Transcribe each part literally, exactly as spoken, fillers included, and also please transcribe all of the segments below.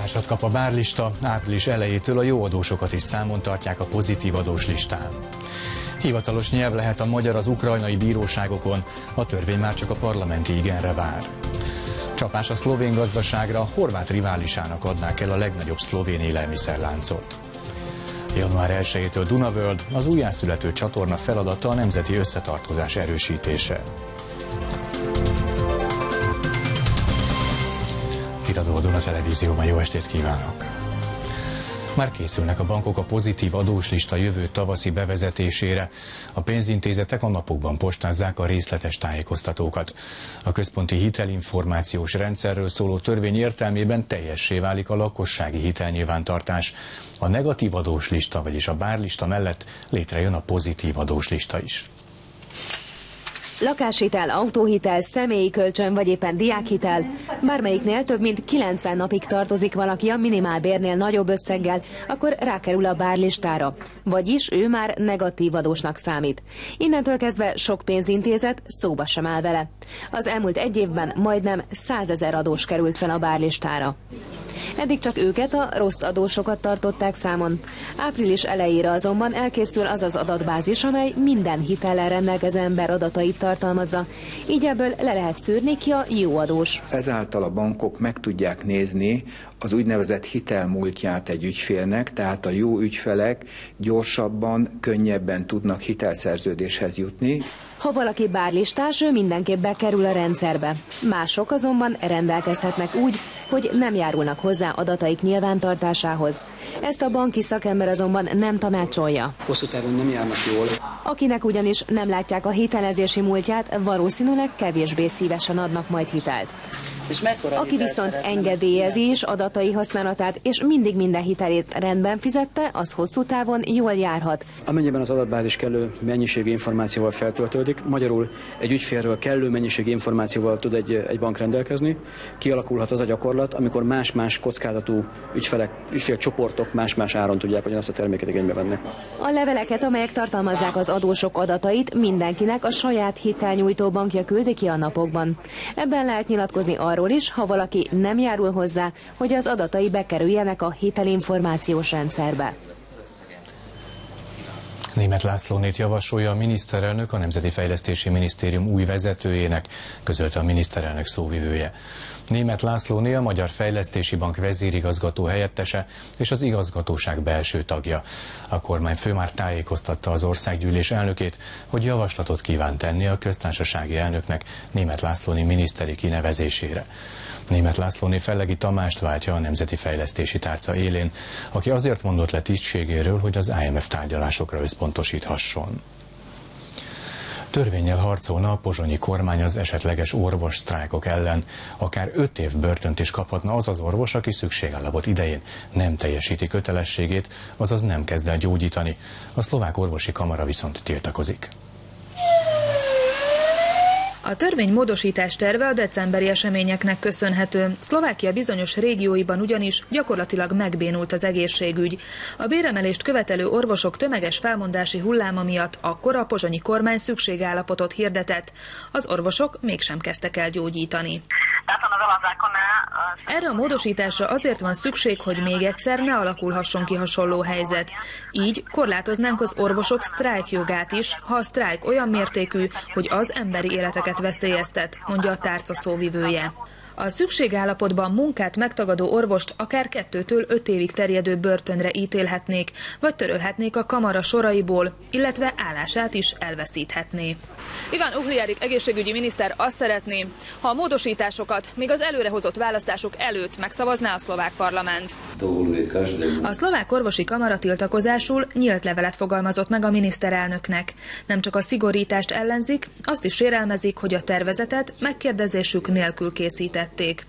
Csapásat kap a bárlista, április elejétől a jó adósokat is számon tartják a pozitív adós listán. Hivatalos nyelv lehet a magyar az ukrajnai bíróságokon, a törvény már csak a parlamenti igenre vár. Csapás a szlovén gazdaságra, horvát riválisának adnák el a legnagyobb szlovén élelmiszerláncot. január elsejétől Dunaworld, az újjászülető csatorna feladata a nemzeti összetartozás erősítése. Híradó a Duna Televízióban, jó estét kívánok! Már készülnek a bankok a pozitív adóslista jövő tavaszi bevezetésére. A pénzintézetek a napokban postázzák a részletes tájékoztatókat. A központi hitelinformációs rendszerről szóló törvény értelmében teljessé válik a lakossági hitelnyilvántartás. A negatív adóslista, vagyis a bárlista mellett létrejön a pozitív adóslista is. Lakáshitel, autóhitel, személyi kölcsön vagy éppen diákhitel. Bármelyiknél több mint kilencven napig tartozik valaki a minimálbérnél nagyobb összeggel, akkor rákerül a bárlistára. Vagyis ő már negatív adósnak számít. Innentől kezdve sok pénzintézet szóba sem áll vele. Az elmúlt egy évben majdnem százezer adós került fel a bárlistára. Eddig csak őket, a rossz adósokat tartották számon. Április elejére azonban elkészül az az adatbázis, amely minden hitellel rendelkező ember adatait tartalmazza. Így ebből le lehet szűrni ki a jó adós. Ezáltal a bankok meg tudják nézni az úgynevezett hitelmúltját egy ügyfélnek, tehát a jó ügyfelek gyorsabban, könnyebben tudnak hitelszerződéshez jutni. Ha valaki bárlistás, ő mindenképp bekerül a rendszerbe. Mások azonban rendelkezhetnek úgy, hogy nem járulnak hozzá adataik nyilvántartásához. Ezt a banki szakember azonban nem tanácsolja. Hosszú távon nem járnak jól. Akinek ugyanis nem látják a hitelezési múltját, valószínűleg kevésbé szívesen adnak majd hitelt. Aki viszont engedélyezi is adatai használatát, és mindig minden hitelét rendben fizette, az hosszú távon jól járhat. Amennyiben az adatbázis kellő mennyiségű információval feltöltődik, magyarul egy ügyfélről kellő mennyiségű információval tud egy, egy bank rendelkezni, kialakulhat az a gyakorlat, amikor más-más kockázatú ügyfelek, ügyfélcsoportok más-más áron tudják ugyanazt a terméket igénybe venni. A leveleket, amelyek tartalmazzák az adósok adatait, mindenkinek a saját hitelnyújtó bankja küldi ki a napokban. Ebben lehet nyilatkozni arról is, ha valaki nem járul hozzá, hogy az adatai bekerüljenek a hitelinformációs rendszerbe. Németh Lászlónét javasolja a miniszterelnök a Nemzeti Fejlesztési Minisztérium új vezetőjének, közölte a miniszterelnök szóvivője. Németh Lászlóné a Magyar Fejlesztési Bank vezérigazgató helyettese és az igazgatóság belső tagja. A kormányfő már tájékoztatta az országgyűlés elnökét, hogy javaslatot kíván tenni a köztársasági elnöknek Németh Lászlóné miniszteri kinevezésére. Németh Lászlóné Fellegi Tamást váltja a Nemzeti Fejlesztési Tárca élén, aki azért mondott le tisztségéről, hogy az I M F tárgyalásokra összpontosíthasson. Törvénnyel harcolna a pozsonyi kormány az esetleges orvossztrájkok ellen. Akár öt év börtönt is kaphatna az az orvos, aki szükségállapot idején nem teljesíti kötelességét, azaz nem kezd el gyógyítani. A szlovák orvosi kamara viszont tiltakozik. A törvény módosítás terve a decemberi eseményeknek köszönhető. Szlovákia bizonyos régióiban ugyanis gyakorlatilag megbénult az egészségügy. A béremelést követelő orvosok tömeges felmondási hulláma miatt akkor a pozsonyi kormány szükségállapotot hirdetett. Az orvosok mégsem kezdtek el gyógyítani. Erre a módosításra azért van szükség, hogy még egyszer ne alakulhasson ki hasonló helyzet. Így korlátoznánk az orvosok sztrájkjogát is, ha a sztrájk olyan mértékű, hogy az emberi életeket veszélyeztet, mondja a tárca szóvivője. A szükségállapotban munkát megtagadó orvost akár kettőtől öt évig terjedő börtönre ítélhetnék, vagy törölhetnék a kamara soraiból, illetve állását is elveszíthetné. Iván Uhliárik egészségügyi miniszter azt szeretné, ha a módosításokat még az előrehozott választások előtt megszavazná a szlovák parlament. A szlovák orvosi kamara tiltakozásul nyílt levelet fogalmazott meg a miniszterelnöknek. Nem csak a szigorítást ellenzik, azt is sérelmezik, hogy a tervezetet megkérdezésük nélkül készített.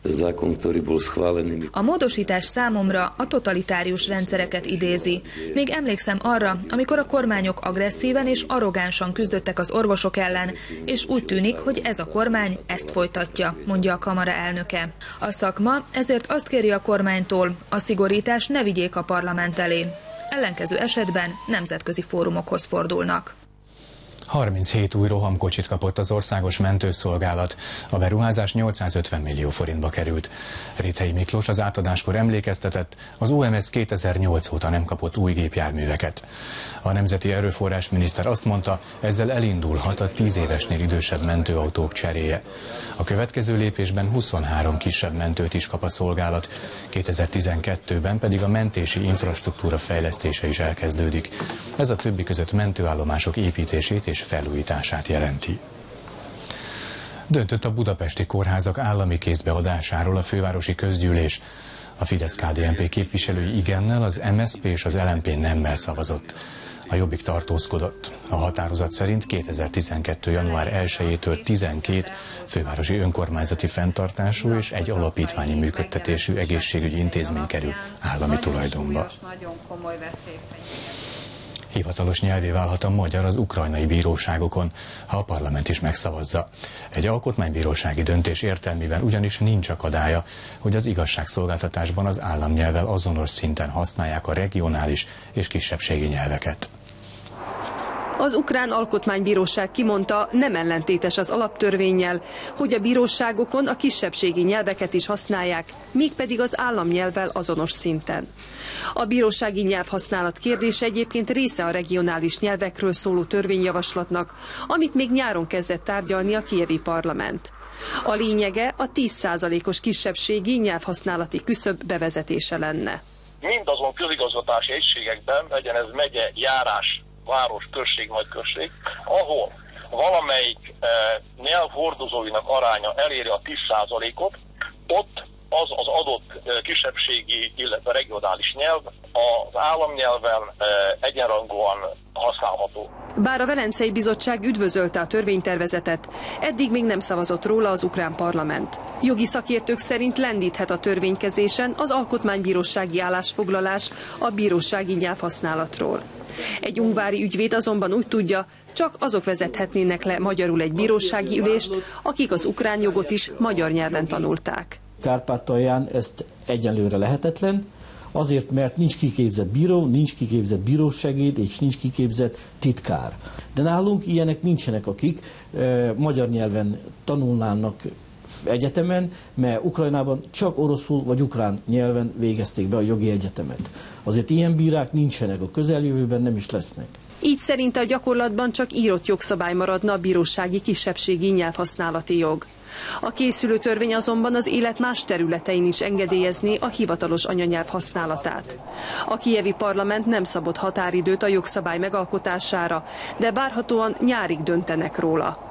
A módosítás számomra a totalitárius rendszereket idézi. Még emlékszem arra, amikor a kormányok agresszíven és arrogánsan küzdöttek az orvosok ellen, és úgy tűnik, hogy ez a kormány ezt folytatja, mondja a kamara elnöke. A szakma ezért azt kéri a kormánytól, a szigorítást ne vigyék a parlament elé. Ellenkező esetben nemzetközi fórumokhoz fordulnak. harminchét új rohamkocsit kapott az országos mentőszolgálat. A beruházás nyolcszázötven millió forintba került. Rithelyi Miklós az átadáskor emlékeztetett, az o em es kétezer-nyolc óta nem kapott új gépjárműveket. A nemzeti erőforrás miniszter azt mondta, ezzel elindulhat a tíz évesnél idősebb mentőautók cseréje. A következő lépésben huszonhárom kisebb mentőt is kap a szolgálat, kétezer-tizenkettőben pedig a mentési infrastruktúra fejlesztése is elkezdődik. Ez a többi között mentőállomások építését és felújítását jelenti. Döntött a budapesti kórházak állami kézbeadásáról a fővárosi közgyűlés. A Fidesz-ká dé en pé képviselői igennel, az em es zé pé és az el em pé nemmel szavazott. A Jobbik tartózkodott. A határozat szerint kétezer-tizenkettő. január elsejétől tizenkét fővárosi önkormányzati fenntartású és egy alapítványi működtetésű egészségügyi intézmény kerül állami tulajdonba. Hivatalos nyelvé válhat a magyar az ukrajnai bíróságokon, ha a parlament is megszavazza. Egy alkotmánybírósági döntés értelmében ugyanis nincs akadálya, hogy az igazságszolgáltatásban az államnyelvvel azonos szinten használják a regionális és kisebbségi nyelveket. Az ukrán alkotmánybíróság kimondta, nem ellentétes az alaptörvénnyel, hogy a bíróságokon a kisebbségi nyelveket is használják, mégpedig az államnyelvvel azonos szinten. A bírósági nyelvhasználat kérdése egyébként része a regionális nyelvekről szóló törvényjavaslatnak, amit még nyáron kezdett tárgyalni a kijevi parlament. A lényege a tíz százalékos kisebbségi nyelvhasználati küszöb bevezetése lenne. Mindazon közigazgatási egységekben, legyen ez megye, járás, város, község, nagyközség, ahol valamelyik e, nyelvhordozóinak aránya eléri a tíz százalékot, ott az az adott e, kisebbségi, illetve regionális nyelv az államnyelven e, egyenrangúan használható. Bár a Velencei Bizottság üdvözölte a törvénytervezetet, eddig még nem szavazott róla az ukrán parlament. Jogi szakértők szerint lendíthet a törvénykezésen az alkotmánybírósági állásfoglalás a bírósági nyelvhasználatról. Egy ungvári ügyvéd azonban úgy tudja, csak azok vezethetnének le magyarul egy bírósági ülést, akik az ukrán jogot is magyar nyelven tanulták. Kárpátalján ezt egyelőre lehetetlen, azért, mert nincs kiképzett bíró, nincs kiképzett bírósegéd és nincs kiképzett titkár. De nálunk ilyenek nincsenek, akik e, magyar nyelven tanulnának egyetemen, mert Ukrajnában csak oroszul vagy ukrán nyelven végezték be a jogi egyetemet. Azért ilyen bírák nincsenek, a közeljövőben nem is lesznek. Így szerinte a gyakorlatban csak írott jogszabály maradna a bírósági kisebbségi nyelvhasználati jog. A készülő törvény azonban az élet más területein is engedélyezné a hivatalos anyanyelv használatát. A kijevi parlament nem szabott határidőt a jogszabály megalkotására, de várhatóan nyárig döntenek róla.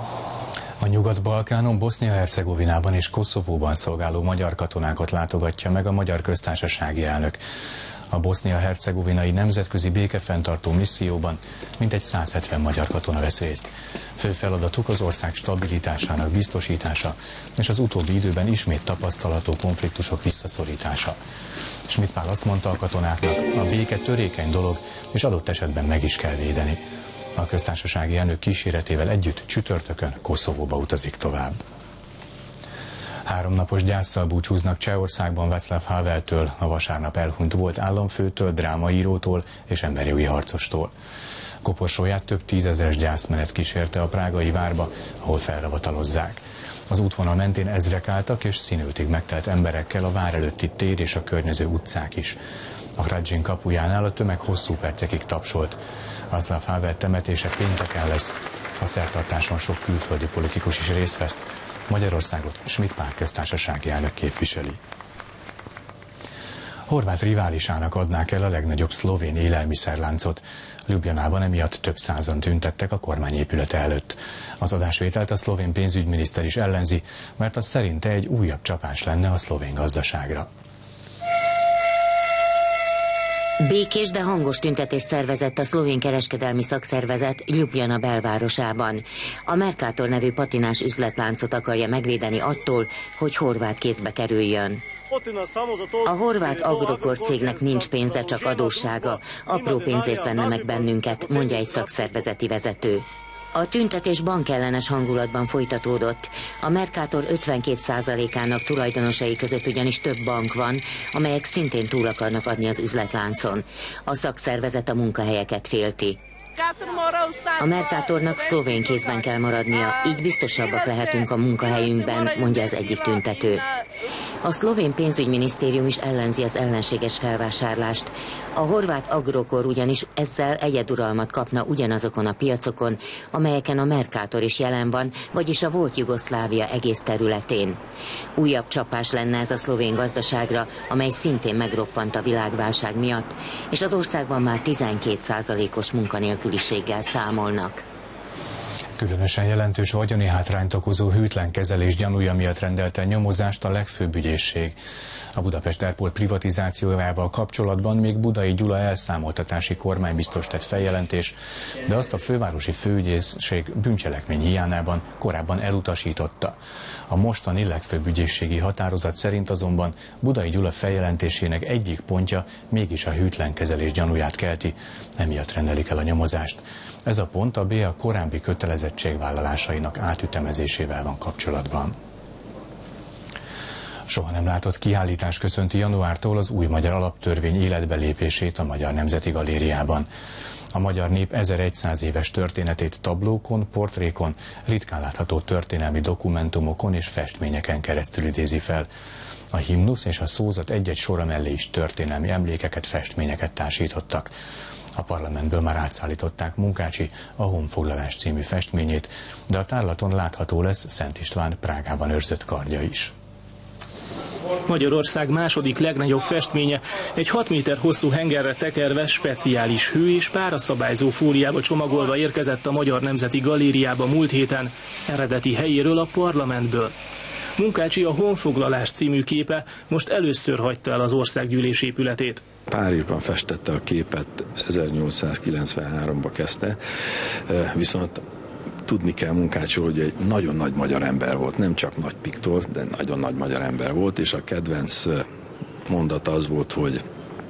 A Nyugat-Balkánon, Bosznia-Hercegovinában és Koszovóban szolgáló magyar katonákat látogatja meg a Magyar Köztársasági Elnök. A bosznia-hercegovinai nemzetközi békefenntartó misszióban mintegy száz hetven magyar katona vesz részt. Fő feladatuk az ország stabilitásának biztosítása és az utóbbi időben ismét tapasztalható konfliktusok visszaszorítása. Schmidt Pál azt mondta a katonáknak, a béke törékeny dolog, és adott esetben meg is kell védeni. A köztársasági elnök kíséretével együtt csütörtökön Koszovóba utazik tovább. Háromnapos gyásszal búcsúznak Csehországban Václav Haveltől, a vasárnap elhunyt volt államfőtől, drámaírótól és emberjogi harcostól. Koporsóját több tízezeres gyászmenet kísérte a prágai várba, ahol felravatalozzák. Az útvonal mentén ezrek álltak, és színültig megtelt emberekkel a vár előtti tér és a környező utcák is. A Hradzsin kapujánál a tömeg hosszú percekig tapsolt. Václav Havel temetése pénteken lesz. A szertartáson sok külföldi politikus is részt vesz. Magyarországot Schmidt Pál köztársasági elnök képviseli. Horvát riválisának adnák el a legnagyobb szlovén élelmiszerláncot. Ljubljanában emiatt több százan tüntettek a kormányépülete előtt. Az adásvételt a szlovén pénzügyminiszter is ellenzi, mert az szerinte egy újabb csapás lenne a szlovén gazdaságra. Békés, de hangos tüntetést szervezett a szlovén kereskedelmi szakszervezet Ljubljana belvárosában. A Mercator nevű patinás üzletláncot akarja megvédeni attól, hogy horvát kézbe kerüljön. A horvát Agrokor cégnek nincs pénze, csak adóssága. Apró pénzért venne meg bennünket, mondja egy szakszervezeti vezető. A tüntetés bankellenes hangulatban folytatódott. A Mercator ötvenkét százalékának tulajdonosai között ugyanis több bank van, amelyek szintén túl akarnak adni az üzletláncon. A szakszervezet a munkahelyeket félti. A Mercatornak szlovén kézben kell maradnia, így biztosabbak lehetünk a munkahelyünkben, mondja az egyik tüntető. A szlovén pénzügyminisztérium is ellenzi az ellenséges felvásárlást. A horvát Agrokor ugyanis ezzel egyeduralmat kapna ugyanazokon a piacokon, amelyeken a Mercator is jelen van, vagyis a volt Jugoszlávia egész területén. Újabb csapás lenne ez a szlovén gazdaságra, amely szintén megroppant a világválság miatt, és az országban már tizenkét százalékos munkanélküliséggel számolnak. Különösen jelentős vagyoni hátrányt okozó hűtlen kezelés gyanúja miatt rendelte nyomozást a legfőbb ügyészség. A Budapest Airport privatizációjával kapcsolatban még Budai Gyula elszámoltatási kormánybiztos tett feljelentés, de azt a fővárosi főügyészség bűncselekmény hiányában korábban elutasította. A mostani legfőbb ügyészségi határozat szerint azonban Budai Gyula feljelentésének egyik pontja mégis a hűtlen kezelés gyanúját kelti, emiatt rendelik el a nyomozást. Ez a pont a bé á korábbi kötelezettségvállalásainak átütemezésével van kapcsolatban. Soha nem látott kiállítás köszönti januártól az új magyar alaptörvény életbelépését a Magyar Nemzeti Galériában. A magyar nép ezerszáz éves történetét tablókon, portrékon, ritkán látható történelmi dokumentumokon és festményeken keresztül idézi fel. A himnusz és a szózat egy-egy sora mellé is történelmi emlékeket, festményeket társítottak. A parlamentből már átszállították Munkácsi a Honfoglalás című festményét, de a tárlaton látható lesz Szent István Prágában őrzött kardja is. Magyarország második legnagyobb festménye egy hat méter hosszú hengerre tekerve, speciális hő és páraszabályzó fóliába csomagolva érkezett a Magyar Nemzeti Galériába múlt héten, eredeti helyéről, a parlamentből. Munkácsi a Honfoglalás című képe most először hagyta el az országgyűlés épületét. Párizsban festette a képet, ezernyolcszázkilencvenháromban kezdte, viszont tudni kell Munkácsról, hogy egy nagyon nagy magyar ember volt, nem csak nagy piktor, de nagyon nagy magyar ember volt, és a kedvenc mondata az volt, hogy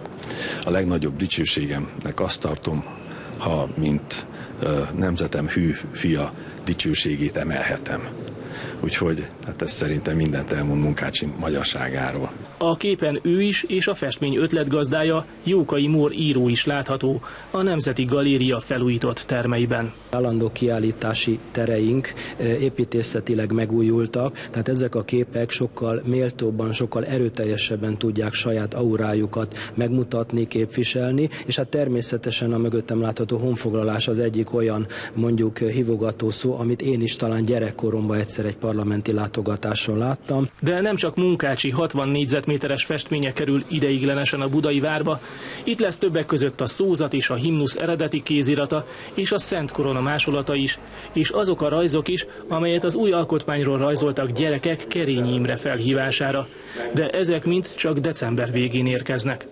a legnagyobb dicsőségemnek azt tartom, ha mint nemzetem hű fia dicsőségét emelhetem. Úgyhogy hát ez szerintem mindent elmond Munkácsi magyarságáról. A képen ő is és a festmény ötletgazdája, Jókai Mór író is látható a Nemzeti Galéria felújított termeiben. Állandó kiállítási tereink építészetileg megújultak, tehát ezek a képek sokkal méltóbban, sokkal erőteljesebben tudják saját aurájukat megmutatni, képviselni, és hát természetesen a mögöttem látható honfoglalás az egyik olyan, mondjuk hívogató szó, amit én is talán gyerekkoromban egyszer egy parlamenti látogatáson láttam. De nem csak Munkácsi hatvan négyzetméteres festménye kerül ideiglenesen a Budai Várba. Itt lesz többek között a szózat és a himnusz eredeti kézirata, és a Szent Korona másolata is, és azok a rajzok is, amelyet az új alkotmányról rajzoltak gyerekek Kerényi Imre felhívására. De ezek mind csak december végén érkeznek.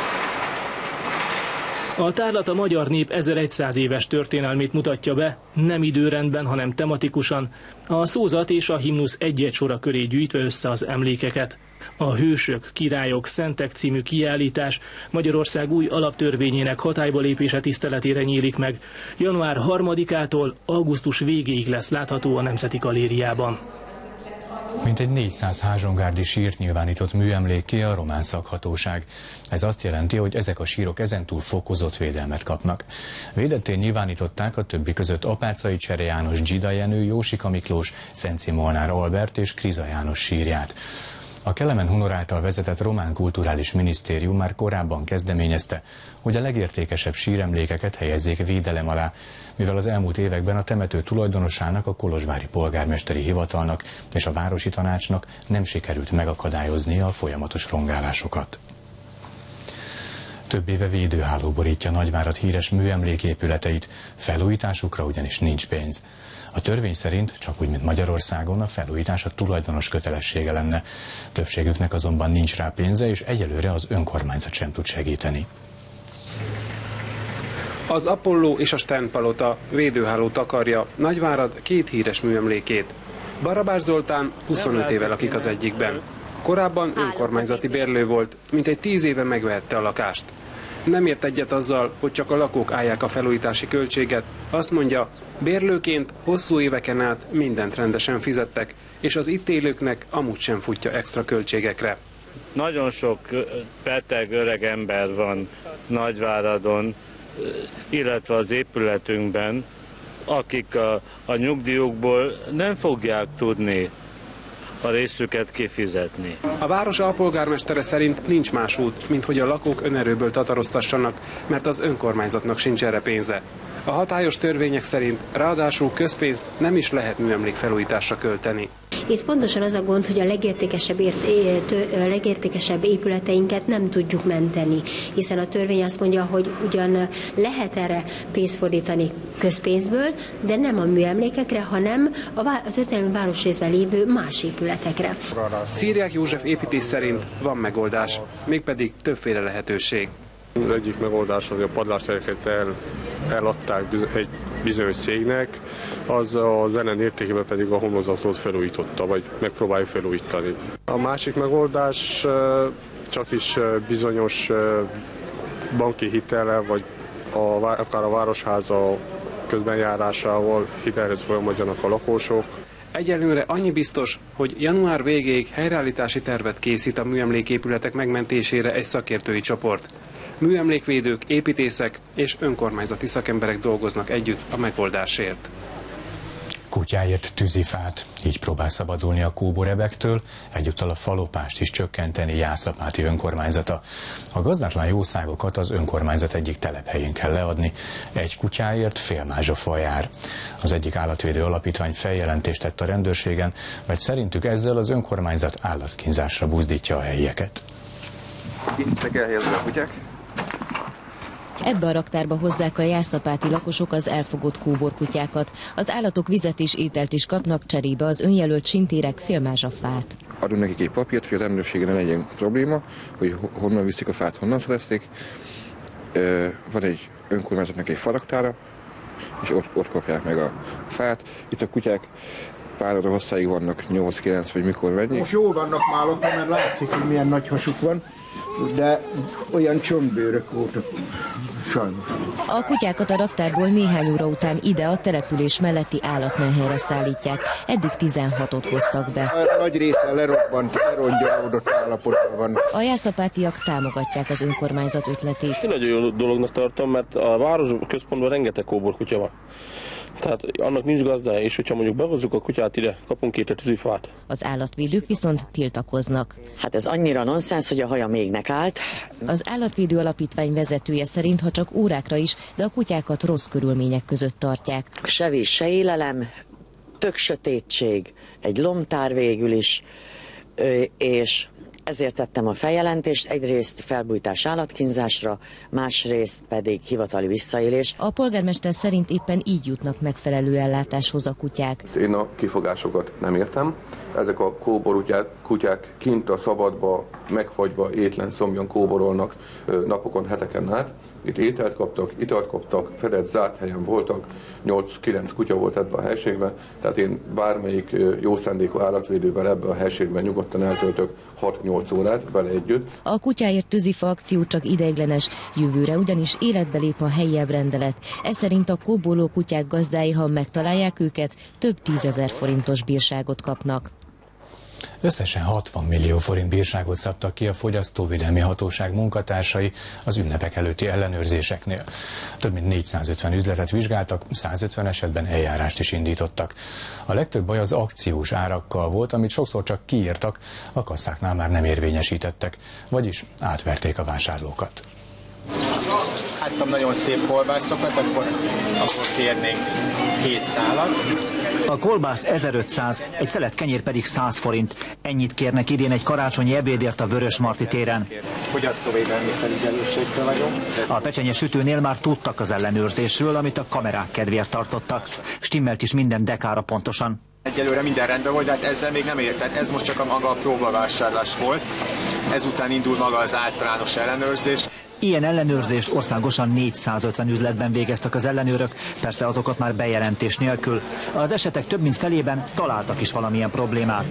A tárlat a magyar nép ezerszáz éves történelmét mutatja be, nem időrendben, hanem tematikusan, a szózat és a himnusz egy-egy sora köré gyűjtve össze az emlékeket. A Hősök, Királyok, Szentek című kiállítás Magyarország új alaptörvényének hatályba lépése tiszteletére nyílik meg. január harmadikától augusztus végéig lesz látható a Nemzeti Galériában. Mintegy négyszáz házsongárdi sírt nyilvánított műemlékké a román szakhatóság. Ez azt jelenti, hogy ezek a sírok ezentúl fokozott védelmet kapnak. Védettén nyilvánították a többi között Apáczai Csere János, Dzsida Jenő, Jósika Miklós, Szenci Molnár Albert és Kriza János sírját. A Kelemen Hunor által vezetett román kulturális minisztérium már korábban kezdeményezte, hogy a legértékesebb síremlékeket helyezzék védelem alá, mivel az elmúlt években a temető tulajdonosának, a kolozsvári polgármesteri hivatalnak és a városi tanácsnak nem sikerült megakadályoznia a folyamatos rongálásokat. Több éve védőháló borítja Nagyvárad híres műemléképületeit, felújításukra ugyanis nincs pénz. A törvény szerint, csak úgy, mint Magyarországon, a felújítás a tulajdonos kötelessége lenne. Többségüknek azonban nincs rá pénze, és egyelőre az önkormányzat sem tud segíteni. Az Apolló és a Sternpalota védőháló takarja Nagyvárad két híres műemlékét. Barabás Zoltán huszonöt éve lakik az egyikben. Korábban önkormányzati bérlő volt, mintegy tíz éve megvehette a lakást. Nem ért egyet azzal, hogy csak a lakók állják a felújítási költséget. Azt mondja, bérlőként hosszú éveken át mindent rendesen fizettek, és az itt élőknek amúgy sem futja extra költségekre. Nagyon sok beteg öreg ember van Nagyváradon, illetve az épületünkben, akik a, a nyugdíjukból nem fogják tudni a részüket kifizetni. A város alpolgármestere szerint nincs más út, mint hogy a lakók önerőből tataroztassanak, mert az önkormányzatnak sincs erre pénze. A hatályos törvények szerint ráadásul közpénzt nem is lehet műemlék felújításra költeni. Itt pontosan az a gond, hogy a legértékesebb, ért, a legértékesebb épületeinket nem tudjuk menteni, hiszen a törvény azt mondja, hogy ugyan lehet erre pénzt fordítani közpénzből, de nem a műemlékekre, hanem a, vá- a történelmi városrészben lévő más épületekre. Círiák József építész szerint van megoldás, mégpedig többféle lehetőség. Az egyik megoldás, hogy a padlástereket el, eladták egy bizonyos cégnek, az a zene értékében pedig a homlokzatot felújította, vagy megpróbálja felújítani. A másik megoldás csak is bizonyos banki hitele, vagy a, akár a városháza közbenjárásával hitelhez folyamodjanak a lakosok. Egyelőre annyi biztos, hogy január végéig helyreállítási tervet készít a műemléképületek megmentésére egy szakértői csoport. Műemlékvédők, építészek és önkormányzati szakemberek dolgoznak együtt a megoldásért. Kutyáért tűzifát, így próbál szabadulni a kóborebektől, egyúttal a falopást is csökkenteni Jászapáti önkormányzata. A gazdátlan jószágokat az önkormányzat egyik telephelyén kell leadni, egy kutyáért fél mázsa jár. Az egyik állatvédő alapítvány feljelentést tett a rendőrségen, mert szerintük ezzel az önkormányzat állatkínzásra buzdítja a helyieket. Itt kell helyezni a kutyák. Ebbe a raktárba hozzák a jászapáti lakosok az elfogott kóborkutyákat. Az állatok vizet és ételt is kapnak, cserébe az önjelölt sintérek félmázsa fát. Adunk nekik egy papírt, hogy a rendőrségen ne legyen probléma, hogy honnan viszik a fát, honnan szerezték. Van egy önkormányzatnak egy faraktára, és ott, ott kapják meg a fát. Itt a kutyák pár óra hosszáig vannak, nyolc-kilenc vagy mikor mennyi. Most jól vannak málok, mert látszik, hogy milyen nagy hasuk van, de olyan csontbőrök voltak. Sajnos. A kutyákat a raktárból néhány óra után ide a település melletti állatmenhelyre szállítják. Eddig tizenhatot hoztak be. A nagy része lerobbant, lerongyolódott állapotban van. A jászapátiak támogatják az önkormányzat ötletét. Én nagyon jó dolognak tartom, mert a város központban rengeteg kóborkutya van. Tehát annak nincs gazdája, és hogyha mondjuk behozzuk a kutyát ide, kapunk két tűzifát. Az állatvédők viszont tiltakoznak. Hát ez annyira nonsens, hogy a haja még megállt. Az állatvédő alapítvány vezetője szerint, ha csak órákra is, de a kutyákat rossz körülmények között tartják. Se víz, se élelem, tök sötétség, egy lomtár végül is, és ezért tettem a feljelentést, egyrészt felbújtás állatkínzásra, másrészt pedig hivatali visszaélés. A polgármester szerint éppen így jutnak megfelelő ellátáshoz a kutyák. Én a kifogásokat nem értem. Ezek a kóborkutyák kutyák kint a szabadba, megfagyva, étlen szomjan kóborolnak napokon, heteken át. Itt ételt kaptak, italt kaptak, fedett, zárt helyen voltak, nyolc-kilenc kutya volt ebben a helységben, tehát én bármelyik jó szándékú állatvédővel ebben a helységben nyugodtan eltöltök hat-nyolc órát vele együtt. A kutyáért tűzifa akció csak ideiglenes, jövőre ugyanis életbe lép a helyi rendelet. Ez szerint a kóborló kutyák gazdái, ha megtalálják őket, több tízezer forintos bírságot kapnak. Összesen hatvan millió forint bírságot szabtak ki a Fogyasztóvédelmi Hatóság munkatársai az ünnepek előtti ellenőrzéseknél. Több mint négyszázötven üzletet vizsgáltak, százötven esetben eljárást is indítottak. A legtöbb baj az akciós árakkal volt, amit sokszor csak kiírtak, a kasszáknál már nem érvényesítettek, vagyis átverték a vásárlókat. Láttam nagyon szép kolbászokat, akkor, akkor kérnék két szálat. A kolbász ezerötszáz, egy szelet kenyér pedig száz forint. Ennyit kérnek idén egy karácsonyi ebédért a Vörösmarty téren. Fogyasztóvédelmi felügyelőségtől vagyok. A pecsenye sütőnél már tudtak az ellenőrzésről, amit a kamerák kedvéért tartottak. Stimmelt is minden dekára pontosan. Egyelőre minden rendben volt, de hát ezzel még nem értett. Ez most csak a maga a próbavásárlás volt. Ezután indul maga az általános ellenőrzés. Ilyen ellenőrzést országosan négyszázötven üzletben végeztek az ellenőrök, persze azokat már bejelentés nélkül. Az esetek több mint felében találtak is valamilyen problémát.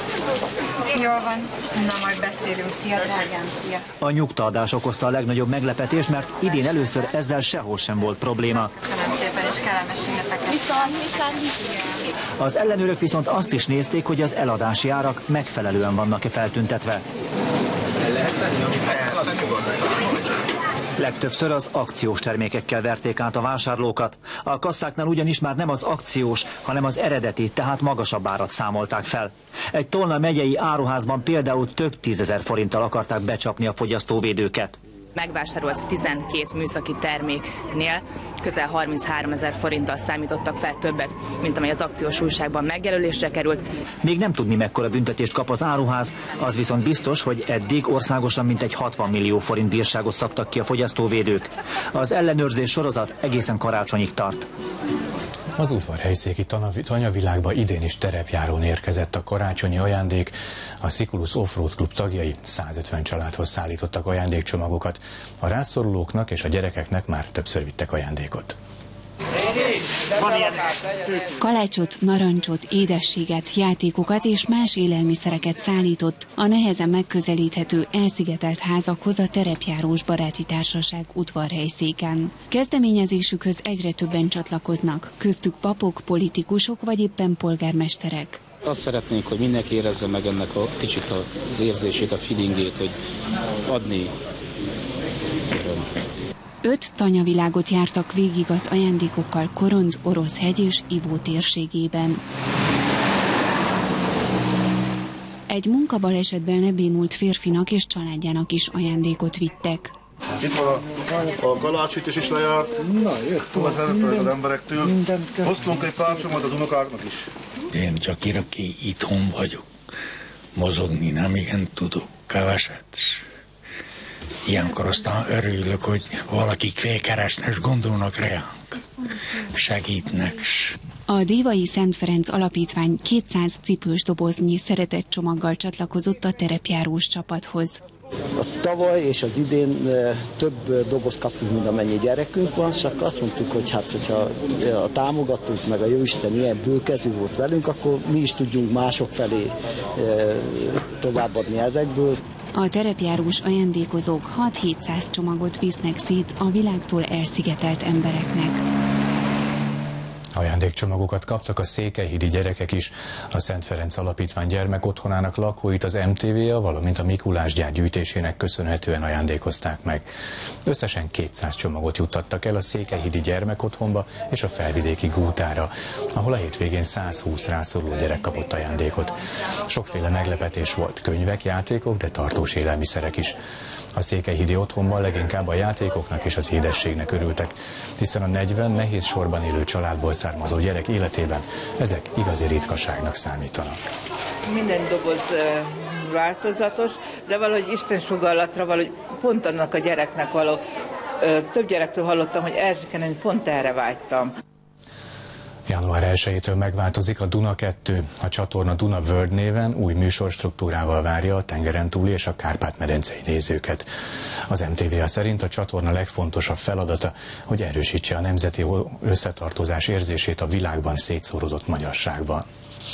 Jól van, na majd beszélünk. Szia, drágám, szia. A nyugtaadás okozta a legnagyobb meglepetést, mert idén először ezzel sehol sem volt probléma. Köszönöm szépen, és kellemes ünnepeket. Viszont, viszont. Az ellenőrök viszont azt is nézték, hogy az eladási árak megfelelően vannak-e feltüntetve. El lehet tenni, amit Legtöbbször az akciós termékekkel verték át a vásárlókat. A kasszáknál ugyanis már nem az akciós, hanem az eredeti, tehát magasabb árat számolták fel. Egy Tolna megyei áruházban például több tízezer forinttal akarták becsapni a fogyasztóvédőket. Megvásárolt tizenkét műszaki terméknél közel harmincháromezer forinttal számítottak fel többet, mint amely az akciós újságban megjelölésre került. Még nem tudni, mekkora büntetést kap az áruház, az viszont biztos, hogy eddig országosan mintegy hatvan millió forint bírságot szabtak ki a fogyasztóvédők. Az ellenőrzés sorozat egészen karácsonyig tart. Az udvarhelyszéki tanyavilágba idén is terepjárón érkezett a karácsonyi ajándék. A Siculus Offroad Klub tagjai százötven családhoz szállítottak ajándékcsomagokat. A rászorulóknak és a gyerekeknek már többször vittek ajándékot. Kalácsot, narancsot, édességet, játékokat és más élelmiszereket szállított a nehezen megközelíthető, elszigetelt házakhoz a terepjárós baráti társaság udvarhelyszéken. Kezdeményezésükhöz egyre többen csatlakoznak, köztük papok, politikusok vagy éppen polgármesterek. Azt szeretnénk, hogy mindenki érezze meg ennek a kicsit az érzését, a feelingét, hogy adni öröm. Öt tanyavilágot jártak végig az ajándékokkal Korond, Oroszhegy és Ivó térségében. Egy munkabalesetben lebénult férfinak és családjának is ajándékot vittek. Itt van a, a kalácsütés is lejárt, na, az az emberektől. Hoztunk egy pár csomót az unokáknak is. Én csak iraki itthon vagyok, mozogni nem igen tudok, keveset. Ilyenkor aztán örülök, hogy valakik félkeresnek, és gondolnak ránk, segítnek. A Dévai Szent Ferenc Alapítvány kétszáz cipős doboznyi szeretett csomaggal csatlakozott a terepjárós csapathoz. A tavaly és az idén több dobozt kaptunk, mint amennyi gyerekünk van, csak azt mondtuk, hogy hát, hogyha a támogatók meg a Jóisten ilyen bőkezű volt velünk, akkor mi is tudjunk mások felé továbbadni ezekből. A terepjárós ajándékozók hat-hétszáz csomagot visznek szét a világtól elszigetelt embereknek. Ajándékcsomagokat kaptak a székelyhídi gyerekek is. A Szent Ferenc Alapítvány gyermekotthonának lakóit az em té vé á, valamint a Mikulásgyár gyűjtésének köszönhetően ajándékozták meg. Összesen kétszáz csomagot juttattak el a székelyhídi gyermekotthonba és a felvidéki Gútára, ahol a hétvégén százhúsz rászoruló gyerek kapott ajándékot. Sokféle meglepetés volt, könyvek, játékok, de tartós élelmiszerek is. A székelyhídi otthonban leginkább a játékoknak és az édességnek örültek, hiszen a negyven nehéz sorban élő családból származó gyerek életében ezek igazi ritkaságnak számítanak. Minden doboz változatos, de valahogy Isten sugallatra, valahogy pont annak a gyereknek való. Több gyerektől hallottam, hogy Erzsiken, pont erre vágytam. január elsejétől megváltozik a Duna kettő. A csatorna Duna World néven új műsorstruktúrával várja a tengeren túli és a Kárpát-medencei nézőket. Az em té vé á szerint a csatorna legfontosabb feladata, hogy erősítse a nemzeti összetartozás érzését a világban szétszórodott magyarságban.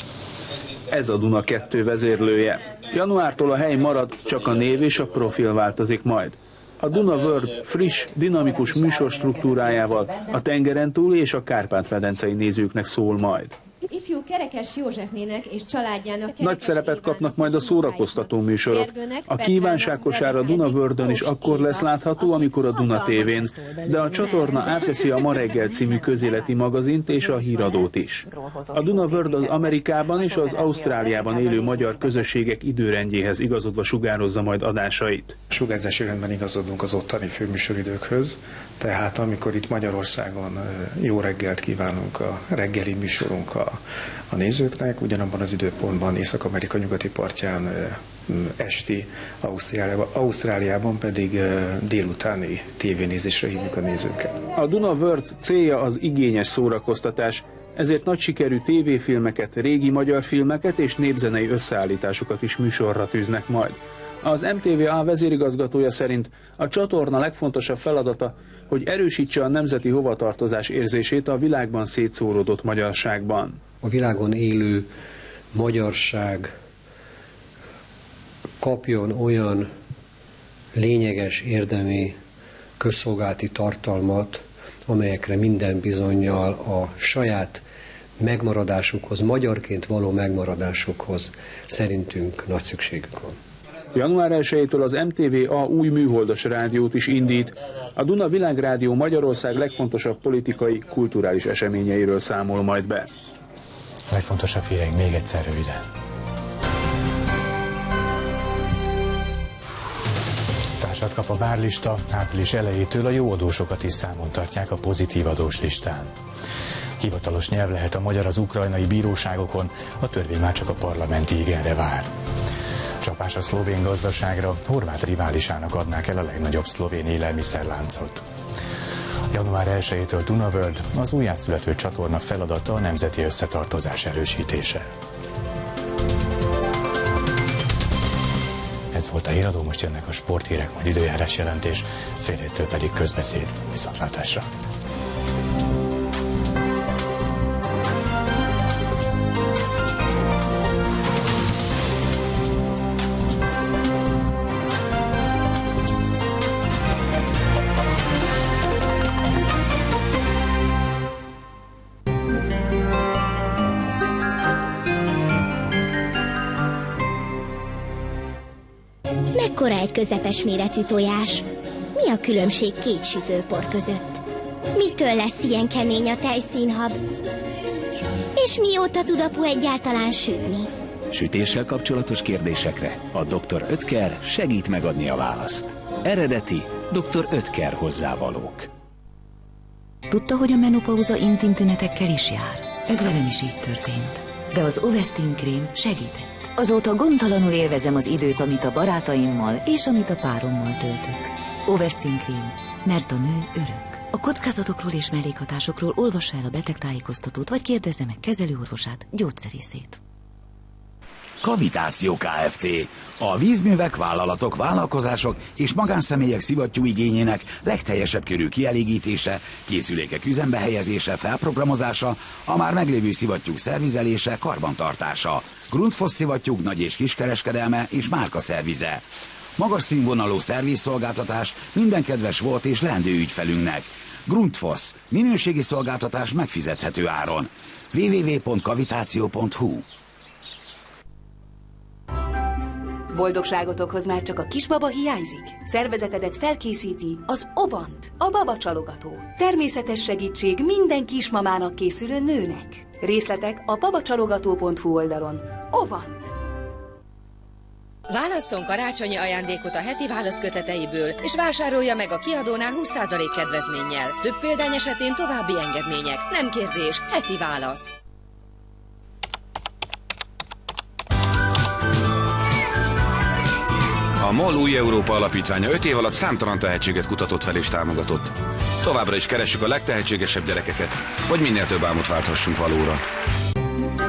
Ez a Duna kettő vezérlője. Januártól a hely marad, csak a név és a profil változik majd. A Duna World friss, dinamikus műsorstruktúrájával a tengeren túli és a Kárpát-medencei nézőknek szól majd. Ifjú Kerekes Józsefnének és családjának nagy szerepet kapnak majd a szórakoztató műsorok. A kívánságkosár a Duna Worldön is akkor lesz látható, amikor a Duna tévén, de a csatorna átveszi a Ma reggel című közéleti magazint és a híradót is. A Duna World az Amerikában és az Ausztráliában élő magyar közösségek időrendjéhez igazodva sugározza majd adásait. Sugárzási rendben igazodunk az ottani főműsoridőkhöz, tehát amikor itt Magyarországon jó reggelt kívánunk a reggeli műsorunkkal a nézőknek, ugyanabban az időpontban Észak-Amerika nyugati partján esti, Ausztráliában, Ausztráliában pedig délutáni tévénézésre hívjuk a nézőket. A Duna World célja az igényes szórakoztatás, ezért nagy sikerű tévéfilmeket, régi magyar filmeket és népzenei összeállításokat is műsorra tűznek majd. Az em té vé á vezérigazgatója szerint a csatorna legfontosabb feladata, hogy erősítse a nemzeti hovatartozás érzését a világban szétszóródott magyarságban. A világon élő magyarság kapjon olyan lényeges, érdemi közszolgálati tartalmat, amelyekre minden bizonnyal a saját megmaradásukhoz, magyarként való megmaradásukhoz szerintünk nagy szükségük van. január elsejétől az em té vé á új műholdas rádiót is indít. A Duna Világrádió Magyarország legfontosabb politikai, kulturális eseményeiről számol majd be. A legfontosabb híreink még egyszer röviden. Társat kap a bárlista, április elejétől a jó adósokat is számon tartják a pozitív adós listán. Hivatalos nyelv lehet a magyar az ukrajnai bíróságokon, a törvény már csak a parlamenti igenre vár. Csapás a szlovén gazdaságra, horvát riválisának adnák el a legnagyobb szlovén élelmiszerláncot. január elsejétől Duna World, az újjászülető csatorna feladata a nemzeti összetartozás erősítése. Ez volt a híradó, most jönnek a sporthírek, majd időjárás jelentés, fél héttől pedig közbeszéd. Viszontlátásra! Mekkora egy közepes méretű tojás? Mi a különbség két sütőpor között? Mitől lesz ilyen kemény a tejszínhab? És mióta tud apu egyáltalán sütni? Sütéssel kapcsolatos kérdésekre a doktor Oetker segít megadni a választ. Eredeti doktor Oetker hozzávalók. Tudta, hogy a menopauza intim tünetekkel is jár? Ez velem is így történt. De az Ovestin krém segített. Azóta gondtalanul élvezem az időt, amit a barátaimmal és amit a párommal töltök. Ovestin krém, mert a nő örök. A kockázatokról és mellékhatásokról olvassa el a betegtájékoztatót, vagy kérdezze meg kezelőorvosát, gyógyszerészét. Kavitáció Kft. A vízművek, vállalatok, vállalkozások és magánszemélyek szivattyú igényének legteljesebb körű kielégítése, készülékek üzembe helyezése, felprogramozása, a már meglévő szivattyúk szervizelése, karbantartása. Grundfos szivattyúk nagy- és kiskereskedelme és márkaszervize. Magas színvonalú szervizszolgáltatás minden kedves volt és leendő ügyfelünknek. Grundfos, minőségi szolgáltatás megfizethető áron. double-u double-u double-u pont kavitáció pont hu. Boldogságotokhoz már csak a kisbaba hiányzik? Szervezetedet felkészíti az Ovant, a babacsalogató. Természetes segítség minden kismamának készülő nőnek. Részletek a babacsalogató pont hu oldalon. Ovant. Válasszon karácsonyi ajándékot a heti válaszköteteiből, és vásárolja meg a kiadónál húsz százalék kedvezménnyel. Több példány esetén további engedmények. Nem kérdés, heti válasz. A MOL Új Európa Alapítványa öt év alatt számtalan tehetséget kutatott fel és támogatott. Továbbra is keressük a legtehetségesebb gyerekeket, hogy minél több álmot válthassunk valóra.